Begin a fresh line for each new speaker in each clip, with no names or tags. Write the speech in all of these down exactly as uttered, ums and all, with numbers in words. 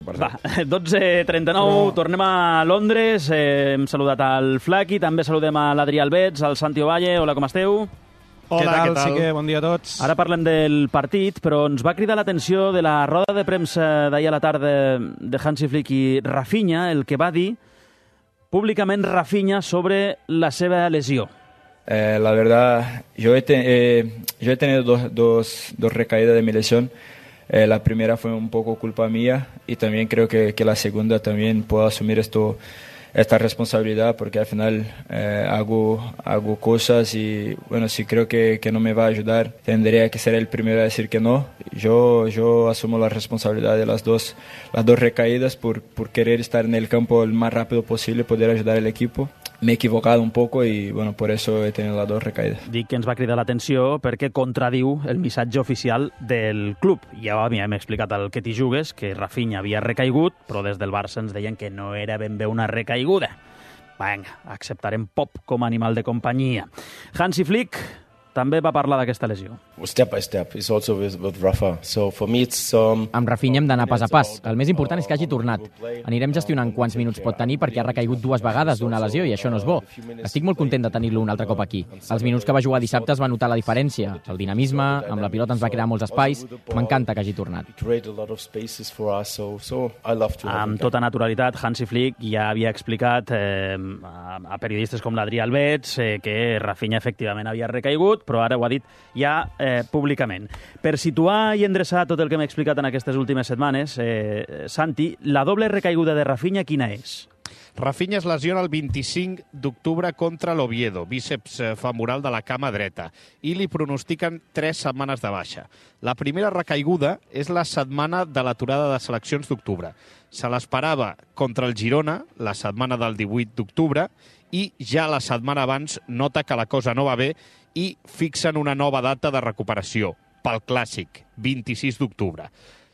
Va, dotze trenta-nou, Però... tornem a Londres. Eh, hem saludat al Flaqui, també saludem a l'Adrià Albets, al Santi Ovalle. Hola, com esteu?
Hola, què tal? Què tal? Sí que bon dia a tots.
Ara parlem del partit, però ens va cridar l'atenció de la roda de premsa d'ahir a la tarda de Hansi Flick i Rafinha, el que va dir públicament Rafinha sobre la seva lesió.
Eh, la verdad, yo he, te, eh, yo he tenido dos, dos, dos recaídas de mi lesión. Eh, la primera fue un poco culpa mía y también creo que, que la segunda también puedo asumir esto, esta responsabilidad porque al final eh, hago, hago cosas y bueno, si creo que, que no me va a ayudar, tendría que ser el primero a decir que no. Yo, yo asumo la responsabilidad de las dos, las dos recaídas por, por querer estar en el campo el más rápido posible, poder ayudar al equipo. Me he equivocado un poco y bueno, por eso he tenido las dos recaídas.
Dic que ens va cridar l'atenció perquè contradiu el missatge oficial del club. Ja havíem explicat al que t'hi jugues que Rafinha havia recaigut, però des del Barça ens deien que no era ben bé una recaiguda. Vinga, acceptarem Pop com a animal de companyia. Hansi Flick també va parlar d'aquesta lesió.
Step by step, it's also with, with Rafa. So for me it's um...
Amb Rafinha hem d'anar pas a pas. El més important és que hagi tornat. Anirem gestionant quants minuts pot tenir perquè ha recaigut dues vegades d'una lesió i això no és bo. Estic molt content de tenir-lo un altre cop aquí. Els minuts que va jugar dissabte es va notar la diferència. El dinamisme, amb la pilota ens va crear molts espais. M'encanta que hagi tornat.
Amb tota naturalitat, Hansi Flick ja havia explicat eh, a periodistes com l'Adrià Albets eh, que Rafinha efectivament havia recaigut, però ara ho ha dit ja eh, públicament. Per situar i endreçar tot el que m'he explicat en aquestes últimes setmanes, eh, Santi, la doble recaiguda de Rafinha quina és?
Rafinha es lesiona el vint-i-cinc d'octubre contra l'Oviedo, bíceps femoral de la cama dreta, i li pronostiquen tres setmanes de baixa. La primera recaiguda és la setmana de l'aturada de seleccions d'octubre. Se l'esperava contra el Girona, la setmana del divuit d'octubre, i ja la setmana abans nota que la cosa no va bé i fixen una nova data de recuperació, pel Clàssic, vint-i-sis d'octubre.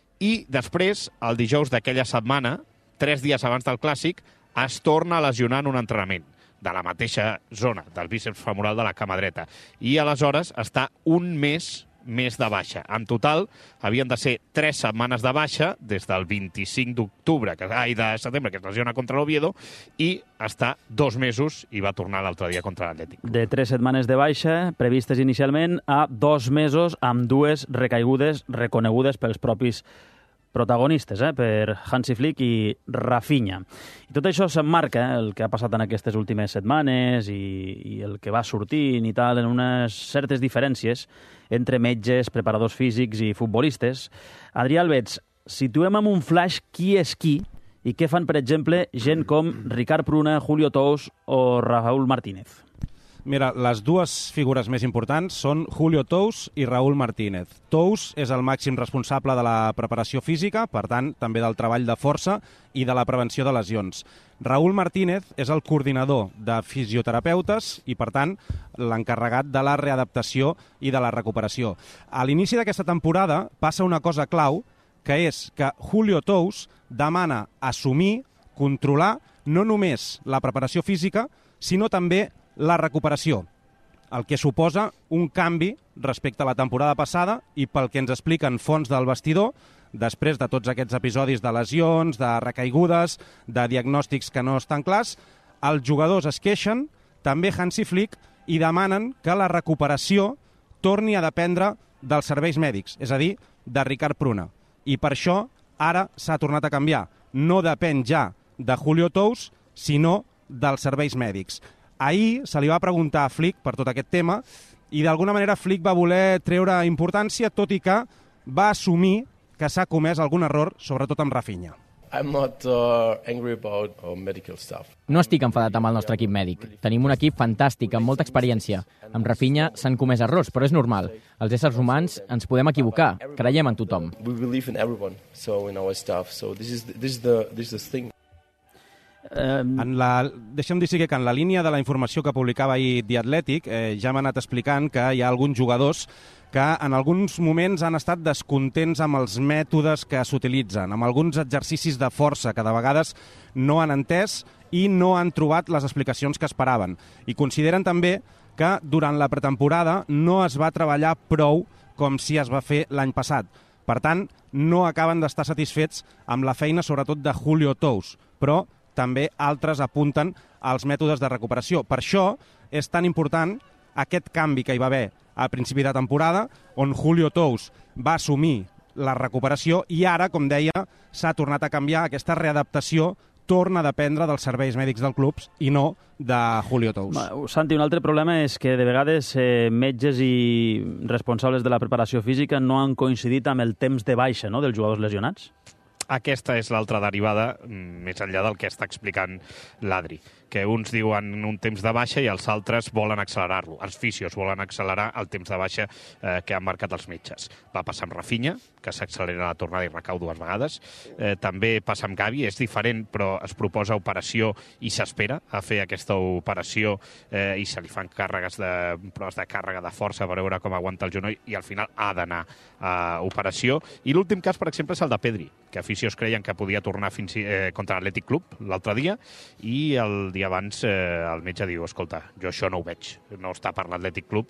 I després, el dijous d'aquella setmana, tres dies abans del Clàssic, es torna a lesionar en un entrenament de la mateixa zona, del bíceps femoral de la cama dreta. I aleshores està un mes més de baixa. En total, havien de ser tres setmanes de baixa des del vint-i-cinc d'octubre, que, ai, de setembre, que es lesiona contra l'Oviedo, i està dos mesos i va tornar l'altre dia contra l'Atlètic.
De tres setmanes de baixa, previstes inicialment, a dos mesos amb dues recaigudes reconegudes pels propis protagonistes, eh, per Hansi Flick i Rafinha. I tot això s'emmarca, eh, el que ha passat en aquestes últimes setmanes i, i el que va sortint i tal, en unes certes diferències entre metges, preparadors físics i futbolistes. Adrià Albets, situem amb un flash qui és qui i què fan, per exemple, gent com Ricard Pruna, Julio Tous o Raúl Martínez.
Mira, les dues figures més importants són Julio Tous i Raúl Martínez. Tous és el màxim responsable de la preparació física, per tant, també del treball de força i de la prevenció de lesions. Raúl Martínez és el coordinador de fisioterapeutes i, per tant, l'encarregat de la readaptació i de la recuperació. A l'inici d'aquesta temporada passa una cosa clau, que és que Julio Tous demana assumir, controlar, no només la preparació física, sinó també la recuperació, el que suposa un canvi respecte a la temporada passada i pel que ens expliquen fonts del vestidor, després de tots aquests episodis de lesions, de recaigudes, de diagnòstics que no estan clars, els jugadors es queixen, també Hansi Flick, i demanen que la recuperació torni a dependre dels serveis mèdics, és a dir, de Ricard Pruna. I per això ara s'ha tornat a canviar. No depèn ja de Julio Tous, sinó dels serveis mèdics. Ahir se li va preguntar a Flick per tot aquest tema i d'alguna manera Flick va voler treure importància, tot i que va assumir que s'ha comès algun error, sobretot amb Rafinha.
I'm not uh, angry about uh, medical stuff.
No estic enfadat amb el nostre equip mèdic. Tenim un equip fantàstic, amb molta experiència. Amb Rafinha s'han comès errors, però és normal. Els éssers humans ens podem equivocar. Creiem en tothom.
We believe in everyone, so in our staff. So this is this is the this is the thing.
En la, deixa'm dir que en la línia de la informació que publicava ahir The Athletic eh, ja m'ha anat explicant que hi ha alguns jugadors que en alguns moments han estat descontents amb els mètodes que s'utilitzen, amb alguns exercicis de força que de vegades no han entès i no han trobat les explicacions que esperaven. I consideren també que durant la pretemporada no es va treballar prou com si es va fer l'any passat. Per tant, no acaben d'estar satisfets amb la feina, sobretot de Julio Tous, però també altres apunten als mètodes de recuperació. Per això és tan important aquest canvi que hi va haver a principi de temporada, on Julio Tous va assumir la recuperació i ara, com deia, s'ha tornat a canviar. Aquesta readaptació torna a dependre dels serveis mèdics del club i no de Julio Tous.
Santi, un altre problema és que de vegades eh, metges i responsables de la preparació física no han coincidit amb el temps de baixa, no?, dels jugadors lesionats.
Aquesta és l'altra derivada, més enllà del que està explicant l'Adri, que uns diuen un temps de baixa i els altres volen accelerar-lo. Els fisios volen accelerar el temps de baixa eh, que han marcat els metges. Va passar amb Rafinha, que s'accelera la tornada i recau dues vegades. Eh, també passa amb Gavi, és diferent, però es proposa operació i s'espera a fer aquesta operació eh, i se li fan càrregues de, proves de càrrega de força per veure com aguanta el genoll i al final ha d'anar a operació. I l'últim cas, per exemple, és el de Pedri, que aficions creien que podia tornar fins eh, contra l'Atlètic Club l'altre dia i el dia abans eh, el metge diu, escolta, jo això no ho veig, no està per l'Atlètic Club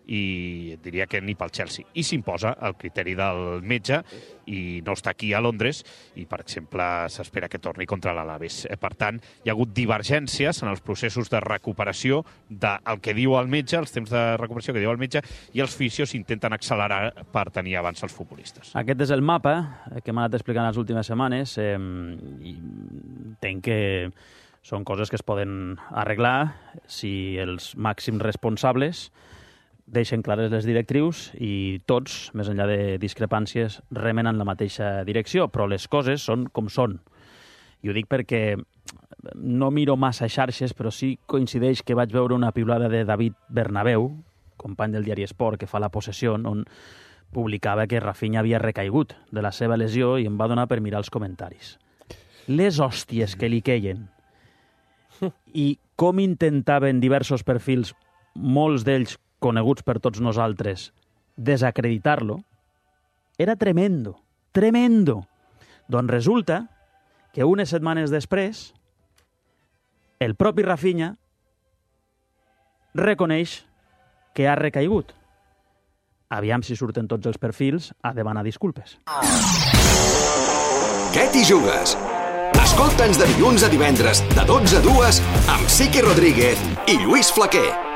i diria que ni pel Chelsea. I s'imposa el criteri del metge i no està aquí a Londres i, per exemple, s'espera que torni contra l'Alaves. Eh, per tant, hi ha hagut divergències en els processos de recuperació del que diu el metge, els temps de recuperació que diu el metge, i els fisios intenten accelerar per tenir abans els futbolistes.
Aquest és el mapa que m'ha anat explicant les últimes setmanes eh, i entenc que són coses que es poden arreglar si els màxims responsables deixen clares les directrius i tots, més enllà de discrepàncies, remen en la mateixa direcció, però les coses són com són. I ho dic perquè no miro massa xarxes, però sí coincideix que vaig veure una piulada de David Bernabéu, company del diari Esport, que fa La Possessió, on publicava que Rafinha havia recaigut de la seva lesió i em va donar per mirar els comentaris. Les hòsties que li queien i com intentaven diversos perfils, molts d'ells coneguts per tots nosaltres, desacreditar-lo, era tremendo, tremendo. Doncs resulta que unes setmanes després el propi Rafinha reconeix que ha recaigut. Aviam si surten tots els perfils a demanar disculpes.
Què t'hi jugues? Escolta'ns de dilluns a divendres, de dotze a dues, amb Siqui Rodríguez i Lluís Flaquer.